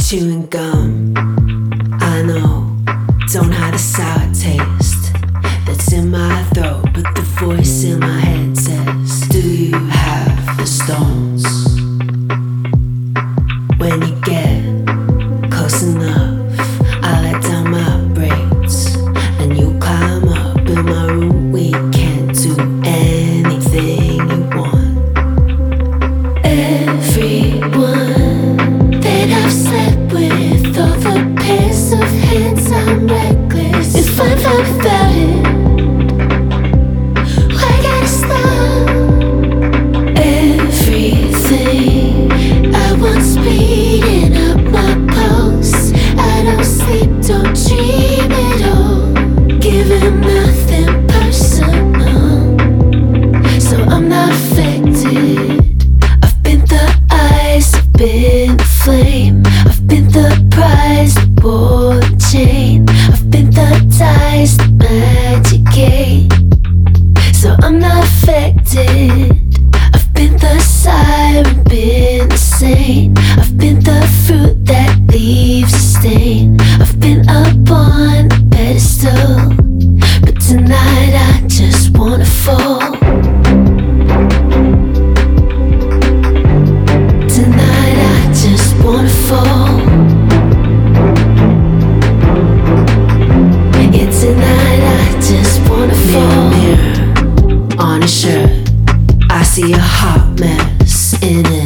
chewing gum. I know, don't have the sour taste that's in my throat, but the voice in my head says, do you have the stones? When you get close enough, I let down my braids, and you climb up in my room. We can't do anything you want. Everyone that I've slept with, all the pairs of hands, I'm reckless. If I'm fine without it, why gotta stop? Everything I want speeding up my pulse. I don't sleep, don't dream at all, giving nothing personal, so I'm not affected. I've been the ice, I've been the flame, I've been the prize, the ball and chain, I've been the dice, the magic game, so I'm not affected. I've been the siren, been the saint, I've been the fruit that leaves a stain, I've been up on the pedestal, but tonight I just wanna fall. Tonight I just wanna fall. Yeah, tonight I just wanna fall. Mirror on a shirt, I see a hot mess in it.